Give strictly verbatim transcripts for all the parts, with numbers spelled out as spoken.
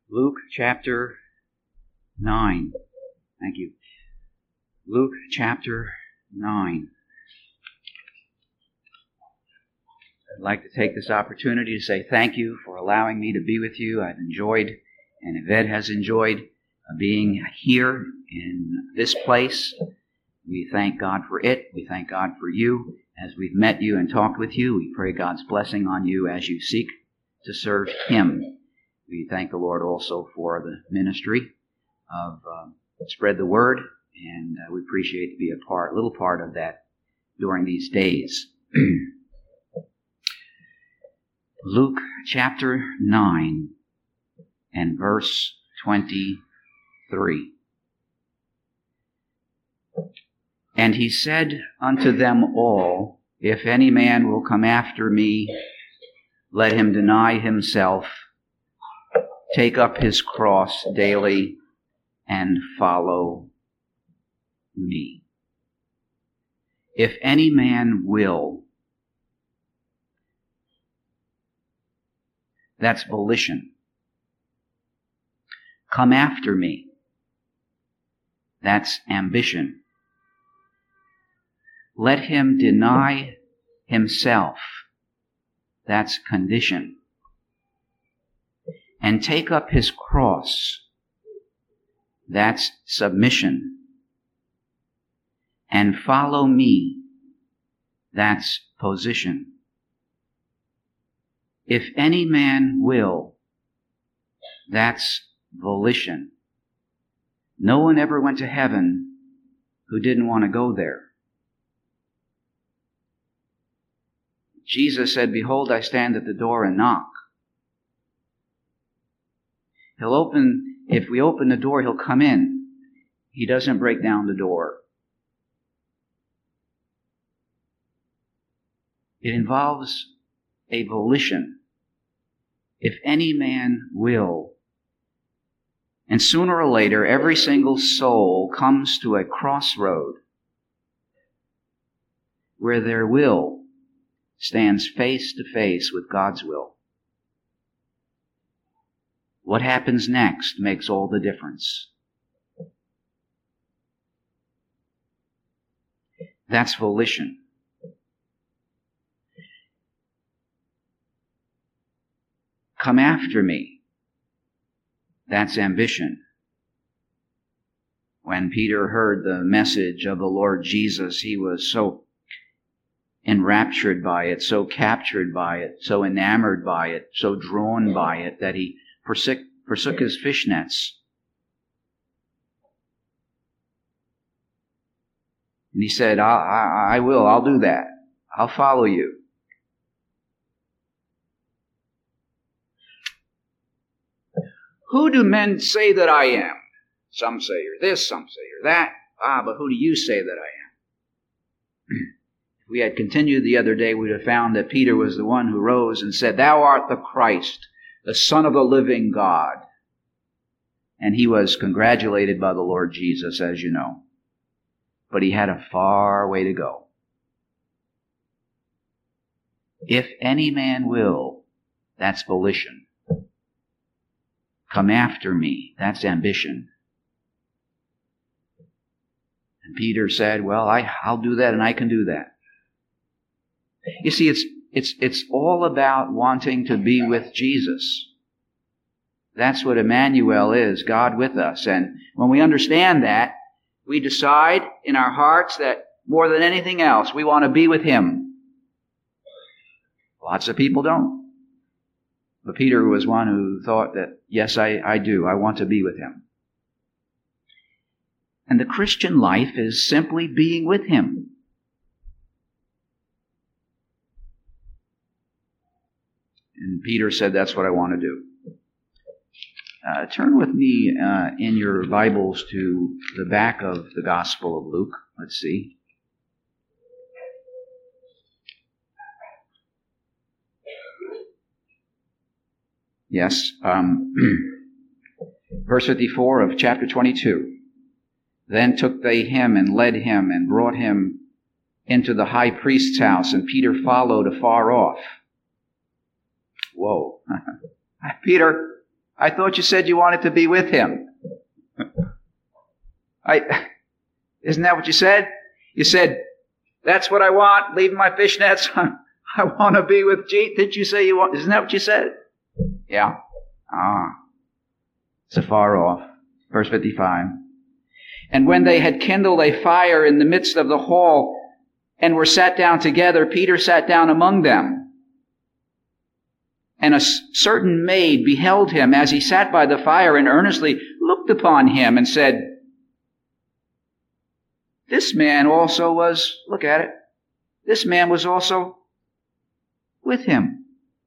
Luke chapter nine. Thank you. Luke chapter nine. I'd like to take this opportunity to say thank you for allowing me to be with you. I've enjoyed, and Yvette has enjoyed, uh, being here in this place. We thank God for it. We thank God for you. As we've met you and talked with you, we pray God's blessing on you as you seek to serve Him. We thank the Lord also for the ministry of uh, Spread the Word, and uh, we appreciate to be a part, a little part of that during these days. Luke chapter nine and verse twenty-three. And he said unto them all, If any man will come after me, let him deny himself, take up his cross daily, and follow me. If any man will, that's volition. Come after me, that's ambition. Let him deny himself, that's condition. And take up his cross, that's submission. And follow me, that's position. If any man will, that's volition. No one ever went to heaven who didn't want to go there. Jesus said, Behold, I stand at the door and knock. He'll open, if we open the door, he'll come in. He doesn't break down the door. It involves a volition. If any man will. And sooner or later, every single soul comes to a crossroad where their will stands face to face with God's will. What happens next makes all the difference. That's volition. Come after me. That's ambition. When Peter heard the message of the Lord Jesus, he was so enraptured by it, so captured by it, so enamored by it, so drawn by it, that he forsook, forsook his fishnets. And he said, I, I, I will, I'll do that. I'll follow you. Who do men say that I am? Some say you're this, some say you're that. Ah, but who do you say that I am? If we had continued the other day, we'd have found that Peter was the one who rose and said, Thou art the Christ, the Son of the living God. And he was congratulated by the Lord Jesus, as you know. But he had a far way to go. If any man will, that's volition. Come after me, that's ambition. And Peter said, well, I, I'll do that and I can do that. You see, it's, it's, it's all about wanting to be with Jesus. That's what Emmanuel is, God with us. And when we understand that, we decide in our hearts that more than anything else, we want to be with Him. Lots of people don't. But Peter was one who thought that, yes, I, I do. I want to be with Him. And the Christian life is simply being with Him. And Peter said, that's what I want to do. Uh, turn with me uh, in your Bibles to the back of the Gospel of Luke. Let's see. Yes. Um, verse fifty-four of chapter twenty-two. Then took they him and led him and brought him into the high priest's house, and Peter followed afar off. Whoa. Peter, I thought you said you wanted to be with him. I, isn't that what you said? You said, that's what I want, leaving my fishnets. I want to be with Jesus. Didn't you say you want? Isn't that what you said? Yeah. Ah. So far off. Verse fifty-five. And when they had kindled a fire in the midst of the hall and were sat down together, Peter sat down among them. And a certain maid beheld him as he sat by the fire and earnestly looked upon him and said, this man also was, look at it, this man was also with him.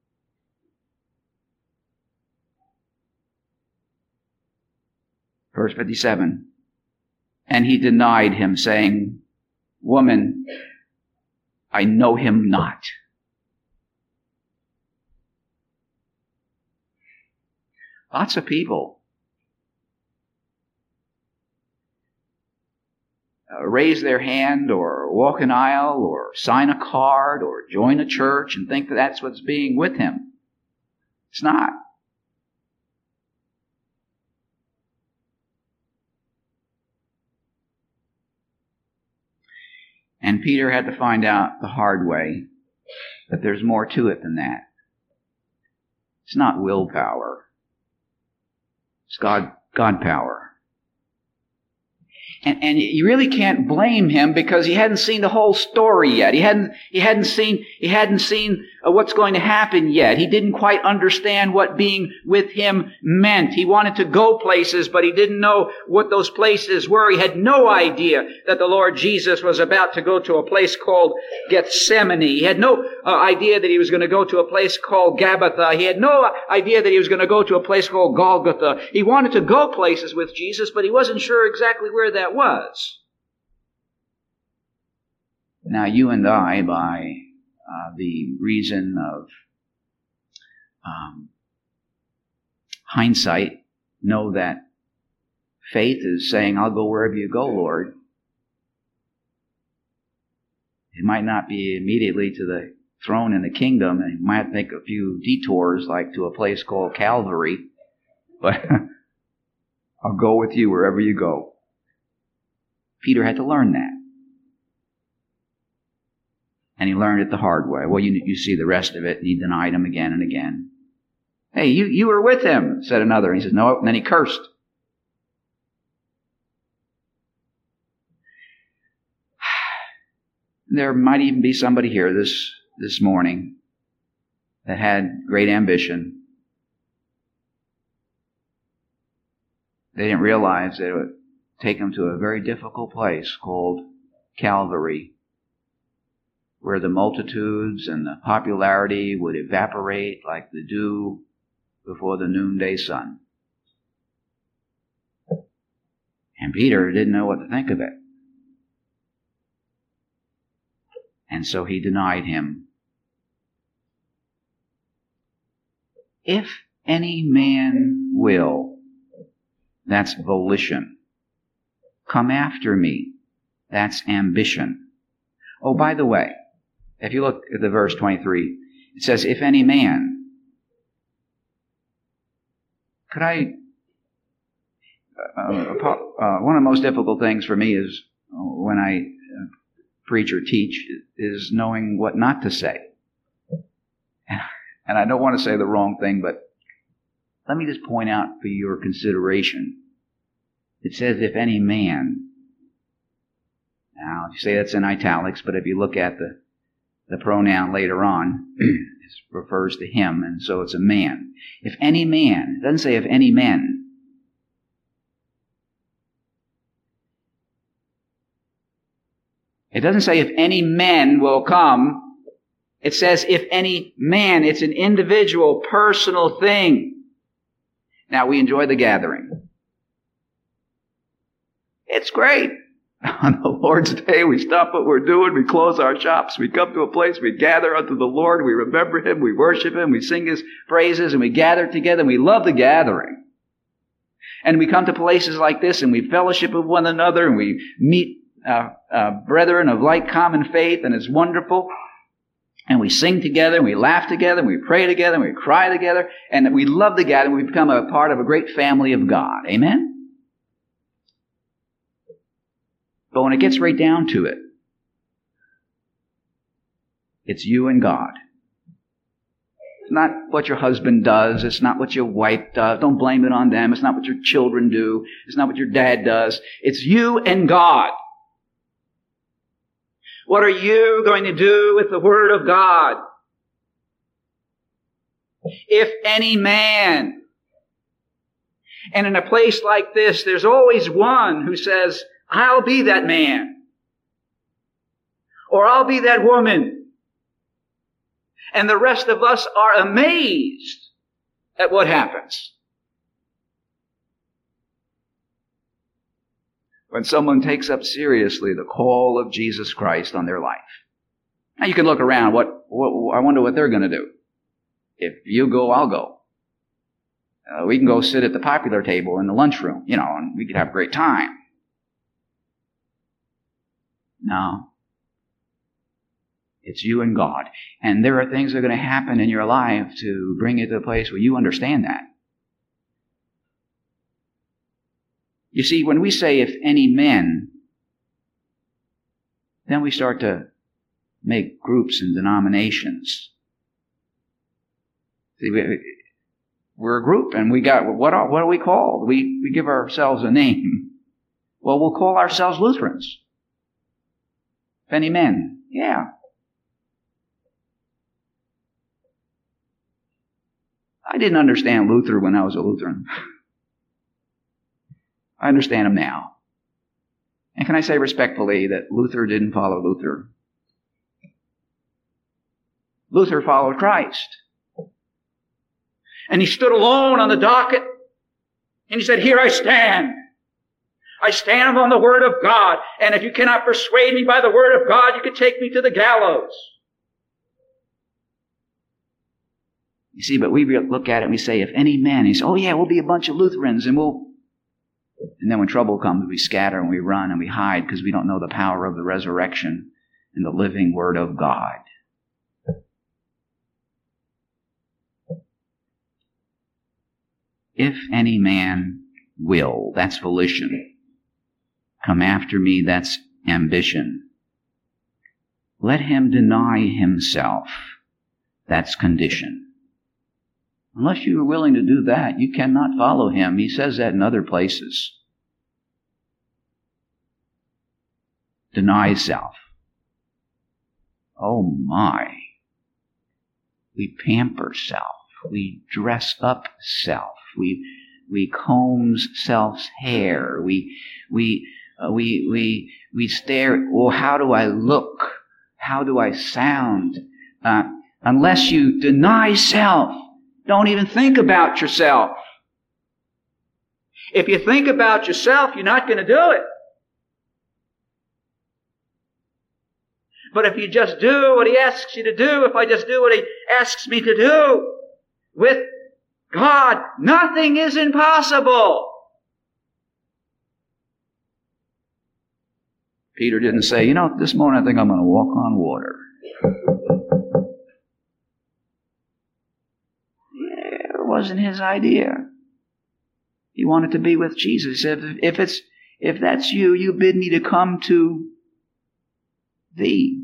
Verse fifty-seven. And he denied him, saying, woman, I know him not. Lots of people uh, raise their hand or walk an aisle or sign a card or join a church and think that that's what's being with him. It's not. And Peter had to find out the hard way that there's more to it than that. It's not willpower. It's God, God power. And, and you really can't blame him because he hadn't seen the whole story yet. He hadn't, he hadn't seen, he hadn't seen uh, what's going to happen yet. He didn't quite understand what being with him meant. He wanted to go places, but he didn't know what those places were. He had no idea that the Lord Jesus was about to go to a place called Gethsemane. He had no uh, idea that he was going to go to a place called Gabbatha. He had no idea that he was going to go to a place called Golgotha. He wanted to go places with Jesus, but he wasn't sure exactly where that was. Now, you and I, by uh, the reason of um, hindsight, know that faith is saying, I'll go wherever you go, Lord. It might not be immediately to the throne in the kingdom, and you might take a few detours, like to a place called Calvary, but I'll go with you wherever you go. Peter had to learn that. And he learned it the hard way. Well, you, you see the rest of it, and he denied him again and again. Hey, you, you were with him, said another. And he says, no, and then he cursed. There might even be somebody here this, this morning that had great ambition. They didn't realize that it would take them to a very difficult place called Calvary, where the multitudes and the popularity would evaporate like the dew before the noonday sun. And Peter didn't know what to think of it. And so he denied him. If any man will, that's volition. Come after me, that's ambition. Oh, by the way, if you look at the verse twenty-three, it says, if any man. Could I, uh, uh, one of the most difficult things for me is when I uh, preach or teach is knowing what not to say. And I don't want to say the wrong thing, but let me just point out for your consideration. It says, if any man. Now, you say that's in italics, but if you look at the, the pronoun later on, it refers to him, and so it's a man. If any man, it doesn't say if any men. It doesn't say if any men will come. It says if any man. It's an individual, personal thing. Now, we enjoy the gathering. It's great. On the Lord's Day, we stop what we're doing, we close our shops, we come to a place, we gather unto the Lord, we remember Him, we worship Him, we sing His praises, and we gather together, and we love the gathering. And we come to places like this, and we fellowship with one another, and we meet uh, uh, brethren of like common faith, and it's wonderful. And we sing together, and we laugh together, and we pray together, and we cry together, and we love together, and we become a part of a great family of God. Amen? But when it gets right down to it, it's you and God. It's not what your husband does. It's not what your wife does. Don't blame it on them. It's not what your children do. It's not what your dad does. It's you and God. What are you going to do with the Word of God? If any man. And in a place like this, there's always one who says, I'll be that man. Or I'll be that woman. And the rest of us are amazed at what happens. When someone takes up seriously the call of Jesus Christ on their life. Now you can look around. What, what I wonder what they're going to do. If you go, I'll go. Uh, we can go sit at the popular table in the lunchroom, you know, and we could have a great time. No. It's you and God. And there are things that are going to happen in your life to bring you to a place where you understand that. You see, when we say, if any men, then we start to make groups and denominations. See, we, we're a group, and we got, what are, what are we called? We, we give ourselves a name. Well, we'll call ourselves Lutherans. If any men, yeah. I didn't understand Luther when I was a Lutheran. I understand him now. And can I say respectfully that Luther didn't follow Luther? Luther followed Christ. And he stood alone on the docket. And he said, here I stand. I stand on the Word of God. And if you cannot persuade me by the Word of God, you can take me to the gallows. You see, but we look at it and we say, if any man, he says, oh yeah, we'll be a bunch of Lutherans and we'll... And then when trouble comes, we scatter and we run and we hide because we don't know the power of the resurrection and the living Word of God. If any man will, that's volition. Come after me, that's ambition. Let him deny himself, that's condition. Unless you are willing to do that, you cannot follow him. He says that in other places. Deny self. Oh my. We pamper self. We dress up self. We we comb self's hair. We we uh, we we we stare. Well, how do I look? How do I sound? Uh, unless you deny self. Don't even think about yourself. If you think about yourself, you're not going to do it. But if you just do what He asks you to do, if I just do what He asks me to do, with God, nothing is impossible. Peter didn't say, you know, this morning I think I'm going to walk on water. Wasn't his idea. He wanted to be with Jesus. He said, if it's if that's you, you bid me to come to thee.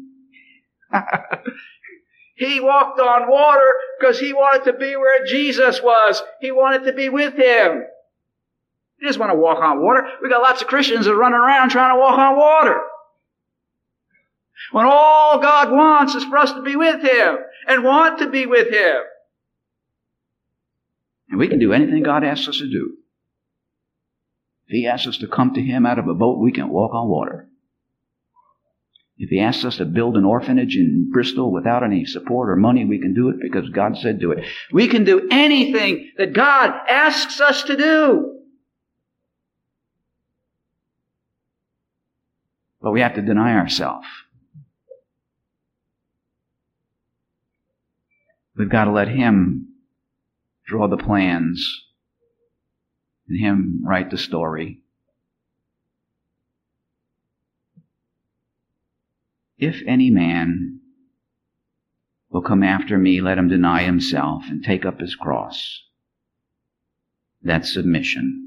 He walked on water because he wanted to be where Jesus was. He wanted to be with him. He doesn't want to walk on water. We got lots of Christians that are running around trying to walk on water. When all God wants is for us to be with Him and want to be with Him. And we can do anything God asks us to do. If He asks us to come to Him out of a boat, we can walk on water. If He asks us to build an orphanage in Bristol without any support or money, we can do it because God said do it. We can do anything that God asks us to do. But we have to deny ourselves. We've got to let Him draw the plans and Him write the story. If any man will come after me, let him deny himself and take up his cross. That's submission.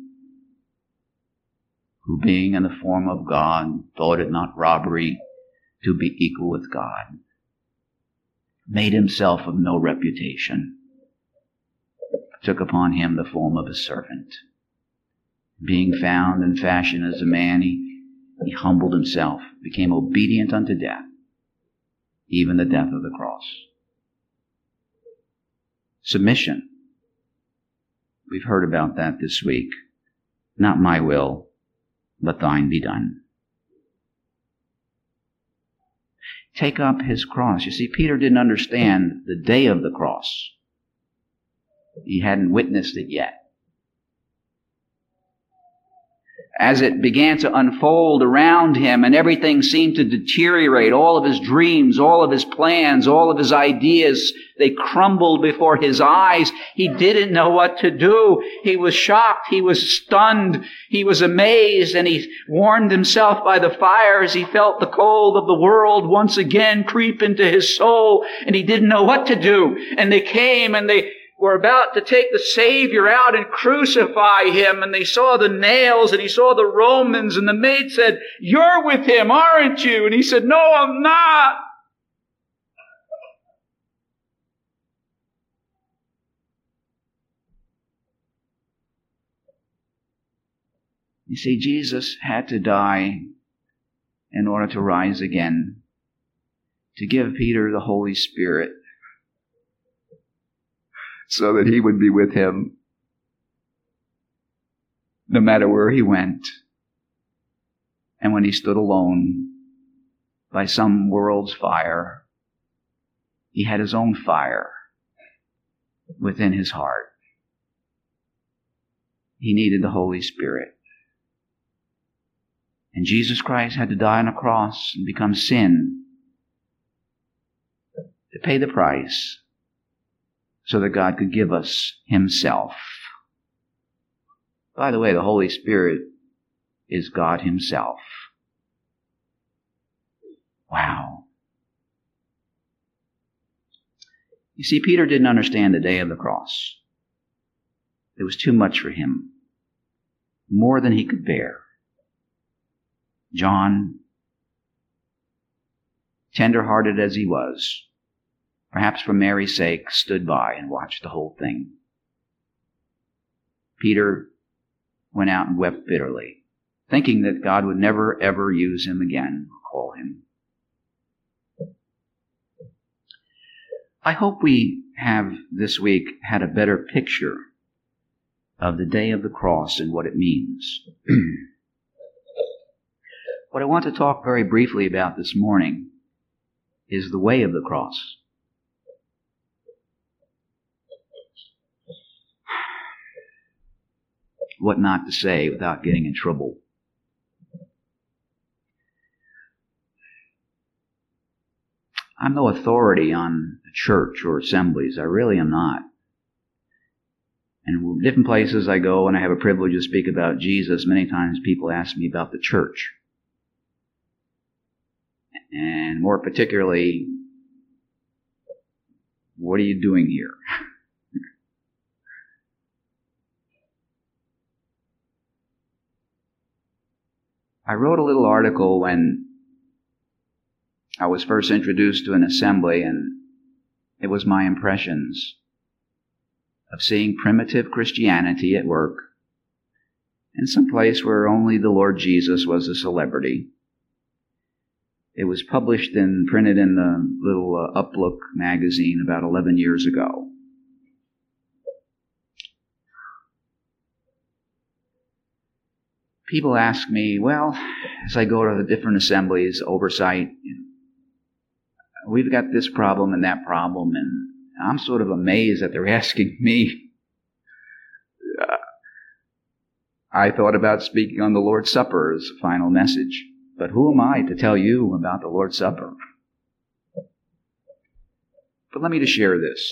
Who being in the form of God, thought it not robbery to be equal with God, made himself of no reputation, took upon him the form of a servant. Being found in fashion as a man, he, he humbled himself, became obedient unto death, even the death of the cross. Submission. We've heard about that this week. Not my will, but thine be done. Take up his cross. You see, Peter didn't understand the day of the cross. He hadn't witnessed it yet. As it began to unfold around him and everything seemed to deteriorate, all of his dreams, all of his plans, all of his ideas, they crumbled before his eyes. He didn't know what to do. He was shocked. He was stunned. He was amazed, and he warmed himself by the fire as he felt the cold of the world once again creep into his soul, and he didn't know what to do. And they came and they were about to take the Savior out and crucify him, and they saw the nails, and he saw the Romans, and the maid said, "You're with him, aren't you?" And he said, "No, I'm not." You see, Jesus had to die in order to rise again, to give Peter the Holy Spirit, so that he would be with him no matter where he went. And when he stood alone by some world's fire, he had his own fire within his heart. He needed the Holy Spirit. And Jesus Christ had to die on a cross and become sin to pay the price, so that God could give us himself. By the way, the Holy Spirit is God himself. Wow. You see, Peter didn't understand the day of the cross. It was too much for him, more than he could bear. John, tender-hearted as he was, perhaps for Mary's sake, stood by and watched the whole thing. Peter went out and wept bitterly, thinking that God would never, ever use him again or call him. I hope we have this week had a better picture of the day of the cross and what it means. What I want to talk very briefly about this morning is the way of the cross. What not to say without getting in trouble. I'm no authority on the church or assemblies. I really am not. And different places I go and I have a privilege to speak about Jesus, many times people ask me about the church. And more particularly, what are you doing here? I wrote a little article when I was first introduced to an assembly, and it was my impressions of seeing primitive Christianity at work in some place where only the Lord Jesus was a celebrity. It was published and printed in the little uh, Uplook magazine about eleven years ago. People ask me, well, as I go to the different assemblies, oversight, you know, we've got this problem and that problem, and I'm sort of amazed that they're asking me. Uh, I thought about speaking on the Lord's Supper as a final message. But who am I to tell you about the Lord's Supper? But let me just share this.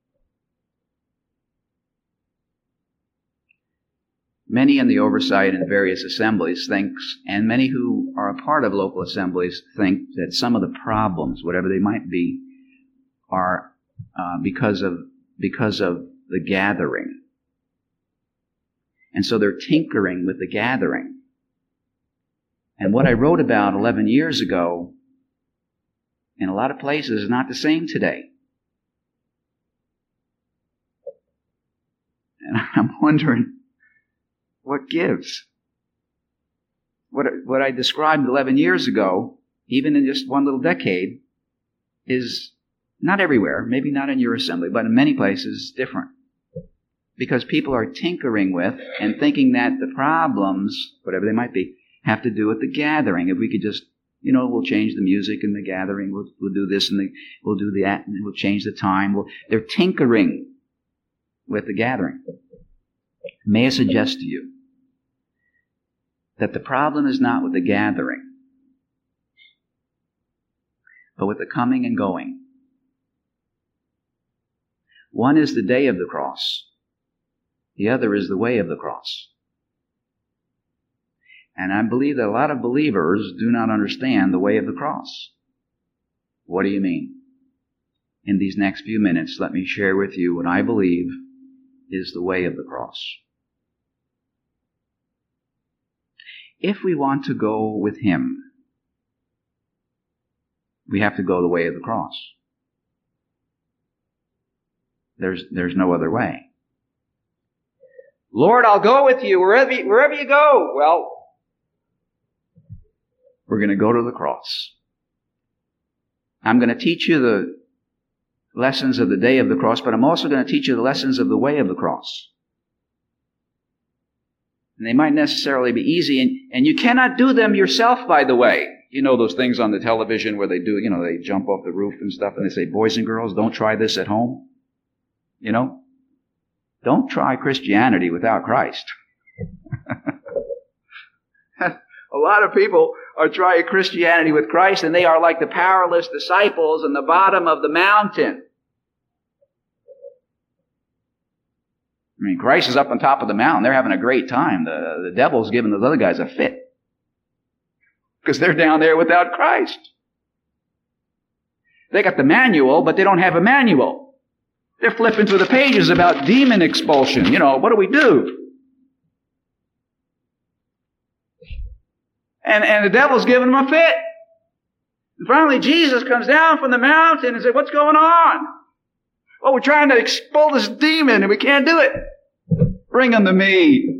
Many in the oversight in various assemblies thinks, and many who are a part of local assemblies think that some of the problems, whatever they might be, are uh, because of because of the gathering. And so they're tinkering with the gathering. And what I wrote about eleven years ago in a lot of places is not the same today. And I'm wondering, what gives? What, what I described eleven years ago, even in just one little decade, is not everywhere, maybe not in your assembly, but in many places different. Because people are tinkering with and thinking that the problems, whatever they might be, have to do with the gathering. If we could just, you know, we'll change the music in the gathering, we'll, we'll do this and the, we'll do that, and we'll change the time. We'll, they're tinkering with the gathering. May I suggest to you that the problem is not with the gathering, but with the coming and going. One is the day of the cross. The other is the way of the cross. And I believe that a lot of believers do not understand the way of the cross. What do you mean? In these next few minutes, let me share with you what I believe is the way of the cross. If we want to go with Him, we have to go the way of the cross. There's, there's no other way. Lord, I'll go with you wherever you, wherever you go. Well, we're going to go to the cross. I'm going to teach you the lessons of the day of the cross, but I'm also going to teach you the lessons of the way of the cross. And they might necessarily be easy, and, and you cannot do them yourself, by the way. You know those things on the television where they do, you know, they jump off the roof and stuff, and they say, boys and girls, don't try this at home. You know? Don't try Christianity without Christ. A lot of people are trying Christianity with Christ, and they are like the powerless disciples in the bottom of the mountain. I mean, Christ is up on top of the mountain. They're having a great time. The, the devil's giving those other guys a fit. Because they're down there without Christ. They got the manual, but they don't have a manual. They're flipping through the pages about demon expulsion. You know, what do we do? And, and the devil's giving them a fit. And finally, Jesus comes down from the mountain and says, what's going on? Well, we're trying to expel this demon and we can't do it. Bring him to me.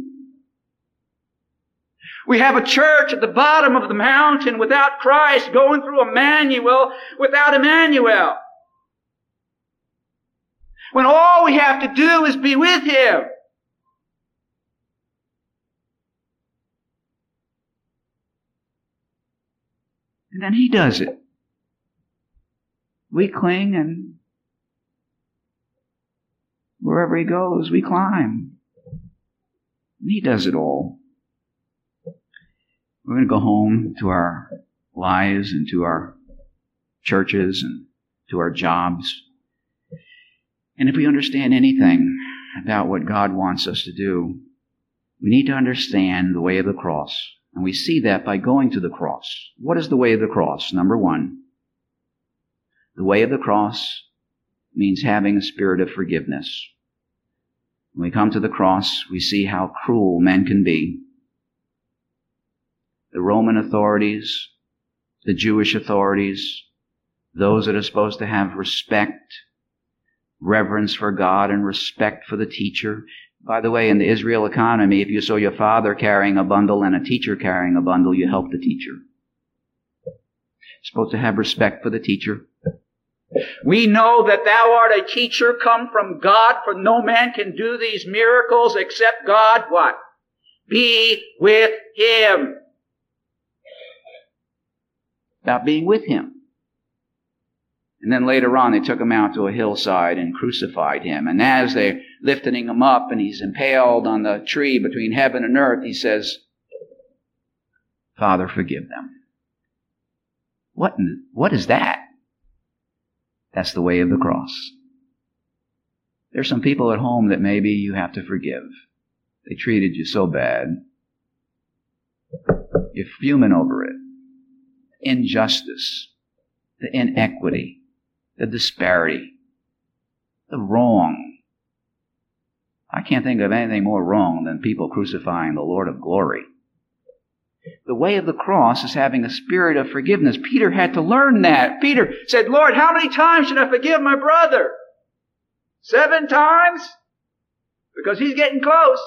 We have a church at the bottom of the mountain without Christ, going through Emmanuel without Emmanuel. When all we have to do is be with Him. And then He does it. We cling, and wherever He goes, we climb. And He does it all. We're going to go home to our lives and to our churches and to our jobs. And if we understand anything about what God wants us to do, we need to understand the way of the cross. And we see that by going to the cross. What is the way of the cross? Number one, the way of the cross means having a spirit of forgiveness. When we come to the cross, we see how cruel men can be. The Roman authorities, the Jewish authorities, those that are supposed to have respect, reverence for God and respect for the teacher. By the way, in the Israel economy, if you saw your father carrying a bundle and a teacher carrying a bundle, you help the teacher. You're supposed to have respect for the teacher. We know that thou art a teacher come from God, for no man can do these miracles except God, what? Be with Him. About being with Him. And then later on, they took Him out to a hillside and crucified Him. And as they're lifting Him up and He's impaled on the tree between heaven and earth, He says, Father, forgive them. What, what is that? That's the way of the cross. There's some people at home that maybe you have to forgive. They treated you so bad. You're fuming over it. Injustice, the inequity, the disparity, the wrong. I can't think of anything more wrong than people crucifying the Lord of glory. The way of the cross is having a spirit of forgiveness. Peter had to learn that. Peter said, Lord, how many times should I forgive my brother? Seven times? Because he's getting close.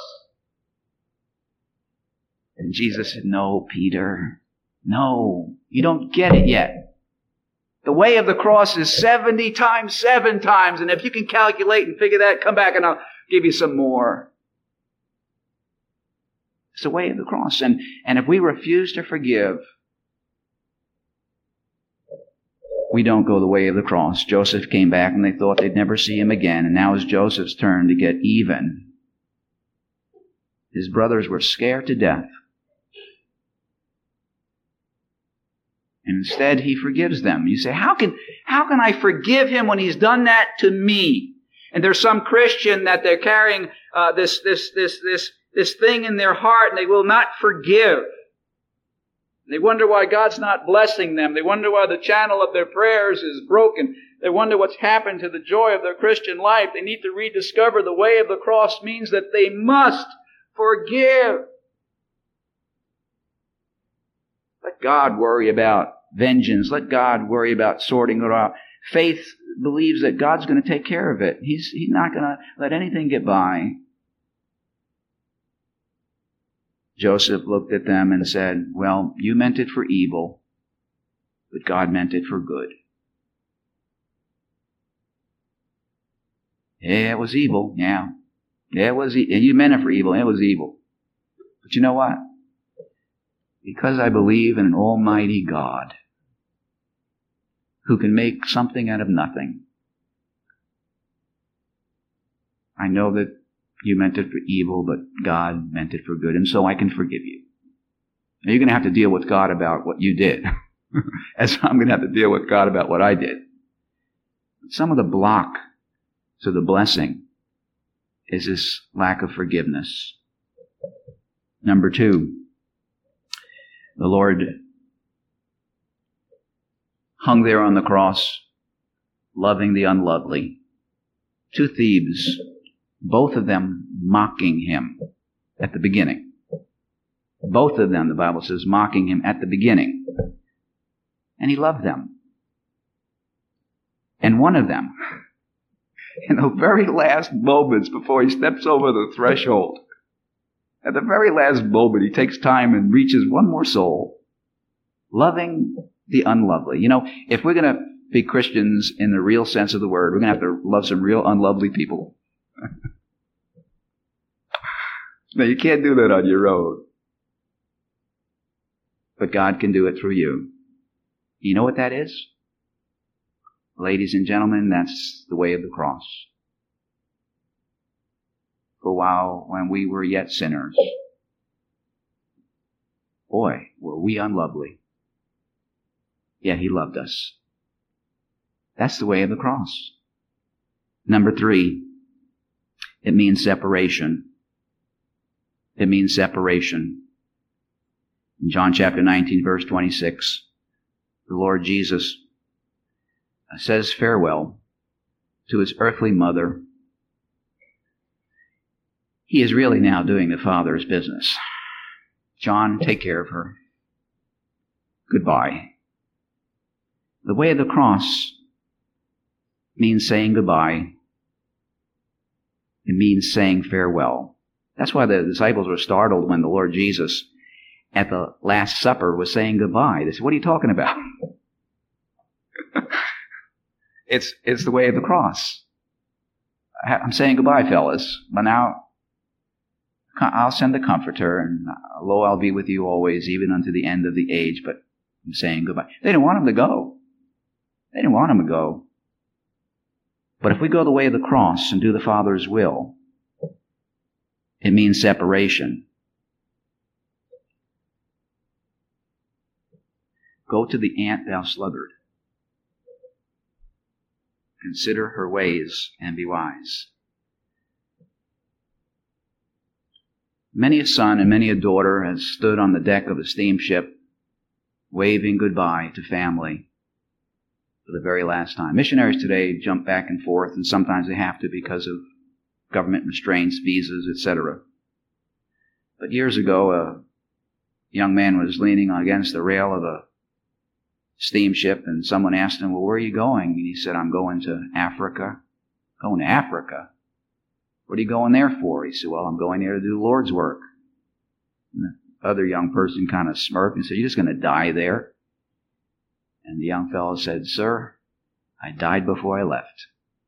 And Jesus said, no, Peter. No, you don't get it yet. The way of the cross is seventy times, seven times. And if you can calculate and figure that, come back and I'll give you some more. It's the way of the cross. And, and if we refuse to forgive, we don't go the way of the cross. Joseph came back and they thought they'd never see him again. And now it's Joseph's turn to get even. His brothers were scared to death. And instead he forgives them. You say, how can, how can I forgive him when he's done that to me? And there's some Christian that they're carrying uh, this, this, this, this, this thing in their heart and they will not forgive. They wonder why God's not blessing them. They wonder why the channel of their prayers is broken. They wonder what's happened to the joy of their Christian life. They need to rediscover the way of the cross means that they must forgive. Let God worry about vengeance. Let God worry about sorting it out. Faith believes that God's going to take care of it. He's, he's not going to let anything get by. Joseph looked at them and said, well, you meant it for evil, but God meant it for good. Yeah, it was evil. Yeah. Yeah, it was. E- and you meant it for evil. It was evil. But you know what? Because I believe in an almighty God who can make something out of nothing, I know that you meant it for evil, but God meant it for good, and so I can forgive you. Now, you're going to have to deal with God about what you did, as I'm going to have to deal with God about what I did. Some of the block to the blessing is this lack of forgiveness. Number two, the Lord hung there on the cross, loving the unlovely. Two thieves, both of them mocking him at the beginning. Both of them, the Bible says, mocking him at the beginning. And he loved them. And one of them, in the very last moments before he steps over the threshold, at the very last moment, he takes time and reaches one more soul, loving the unlovely. You know, if we're going to be Christians in the real sense of the word, we're going to have to love some real unlovely people. Now, you can't do that on your own. But God can do it through you. You know what that is? Ladies and gentlemen, that's the way of the cross. For a while, when we were yet sinners, boy, were we unlovely. Yet he loved us. That's the way of the cross. Number three, it means separation. It means separation. In John chapter nineteen, verse twenty-six, the Lord Jesus says farewell to his earthly mother. He is really now doing the Father's business. John, take care of her. Goodbye. The way of the cross means saying goodbye. It means saying farewell. That's why the disciples were startled when the Lord Jesus at the Last Supper was saying goodbye. They said, what are you talking about? it's, it's the way of the cross. I'm saying goodbye, fellas. But now I'll send the Comforter, and lo, I'll be with you always, even unto the end of the age. But I'm saying goodbye. They didn't want him to go. They didn't want him to go. But if we go the way of the cross and do the Father's will, it means separation. Go to the ant, thou sluggard. Consider her ways and be wise. Many a son and many a daughter has stood on the deck of a steamship, waving goodbye to family. for the very last time. Missionaries today jump back and forth, and sometimes they have to because of government restraints, visas, et cetera. But years ago, a young man was leaning against the rail of a steamship, and someone asked him, well, where are you going? And he said, I'm going to Africa. Going to Africa? What are you going there for? He said, well, I'm going there to do the Lord's work. And the other young person kind of smirked and said, you're just going to die there? And the young fellow said, sir, I died before I left.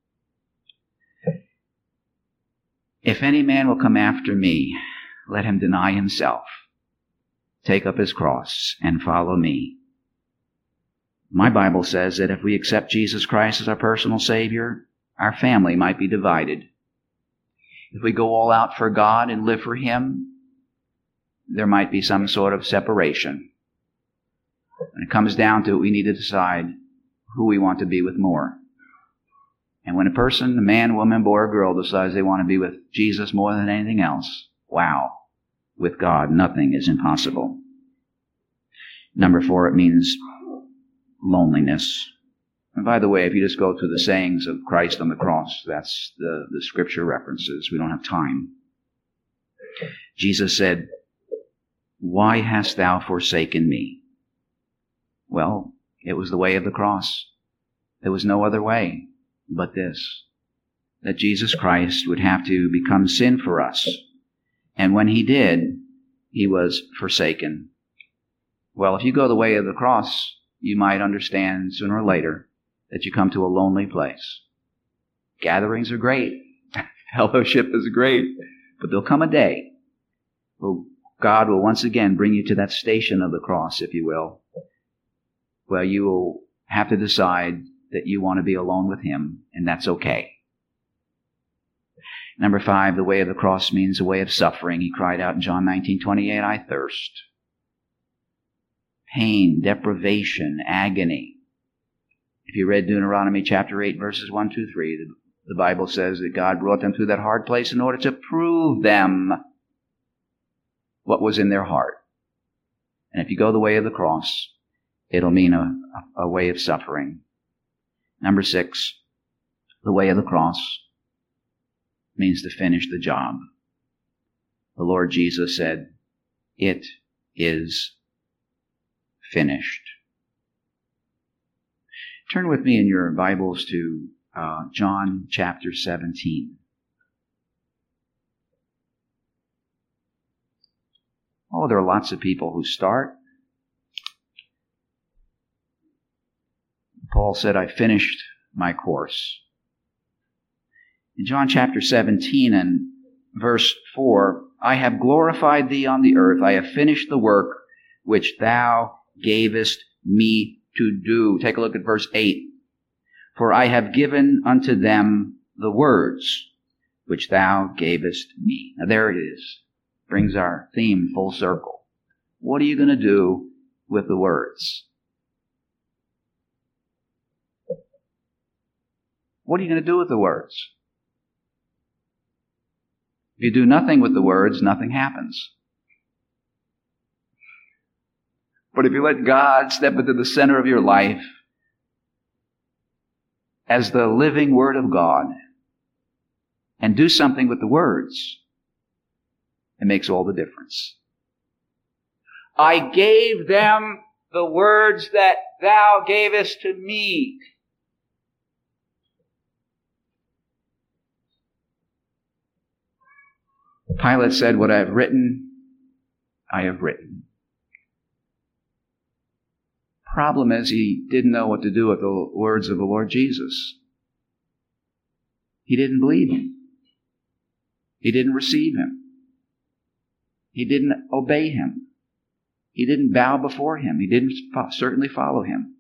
If any man will come after me, let him deny himself, take up his cross, and follow me. My Bible says that if we accept Jesus Christ as our personal Savior, our family might be divided. If we go all out for God and live for Him, there might be some sort of separation. When it comes down to it, we need to decide who we want to be with more. And when a person, a man, woman, boy, or girl, decides they want to be with Jesus more than anything else, wow, with God, nothing is impossible. Number four, it means loneliness. And by the way, if you just go through the sayings of Christ on the cross, that's the, the scripture references. We don't have time. Jesus said, why hast thou forsaken me? Well, it was the way of the cross. There was no other way but this, that Jesus Christ would have to become sin for us. And when He did, He was forsaken. Well, if you go the way of the cross, you might understand sooner or later that you come to a lonely place. Gatherings are great. Fellowship is great. But there'll come a day where God will once again bring you to that station of the cross, if you will, where you will have to decide that you want to be alone with Him, and that's okay. Number five, the way of the cross means a way of suffering. He cried out in John nineteen twenty-eight, I thirst. Pain, deprivation, agony. If you read Deuteronomy chapter eight, verses one, two, three, the, the Bible says that God brought them through that hard place in order to prove them what was in their heart. And if you go the way of the cross, it'll mean a, a way of suffering. Number six, the way of the cross means to finish the job. The Lord Jesus said, it is finished. Turn with me in your Bibles to uh, John chapter seventeen. Oh, there are lots of people who start. Paul said, I finished my course. In John chapter seventeen and verse four, I have glorified thee on the earth. I have finished the work which thou gavest me to do. Take a look at verse eight. For I have given unto them the words which thou gavest me. Now there it is. Brings our theme full circle. What are you going to do with the words? What are you going to do with the words? If you do nothing with the words, nothing happens. But if you let God step into the center of your life as the living Word of God and do something with the words, it makes all the difference. I gave them the words that thou gavest to me. Pilate said, what I have written, I have written. Problem is, he didn't know what to do with the words of the Lord Jesus. He didn't believe Him. He didn't receive Him. He didn't obey Him. He didn't bow before Him. He didn't certainly follow Him.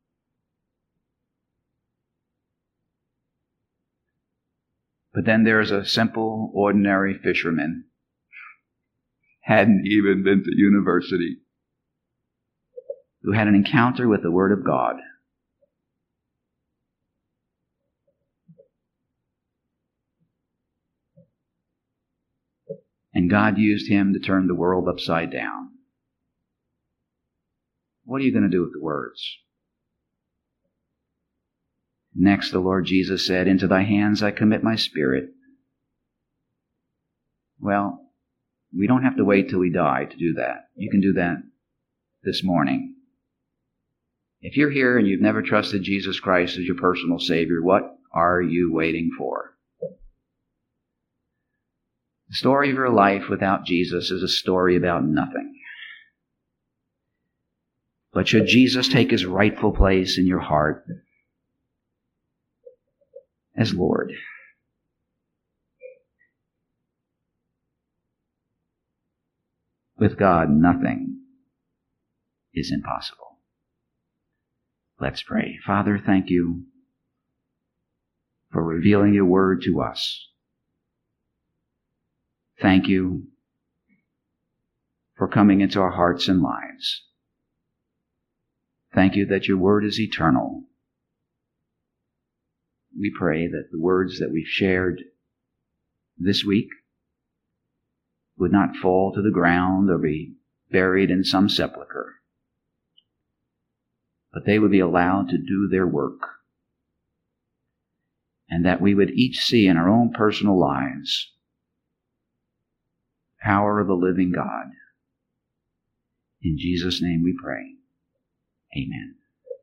But then there's a simple, ordinary fisherman. Hadn't even been to university. Who had an encounter with the Word of God. And God used him to turn the world upside down. What are you going to do with the words? Next, the Lord Jesus said, "Into thy hands I commit my spirit." Well, we don't have to wait till we die to do that. You can do that this morning. If you're here and you've never trusted Jesus Christ as your personal Savior, what are you waiting for? The story of your life without Jesus is a story about nothing. But should Jesus take his rightful place in your heart as Lord, with God, nothing is impossible. Let's pray. Father, thank you for revealing your word to us. Thank you for coming into our hearts and lives. Thank you that your word is eternal. We pray that the words that we've shared this week would not fall to the ground or be buried in some sepulcher, but they would be allowed to do their work, and that we would each see in our own personal lives the power of the living God. In Jesus' name we pray. Amen.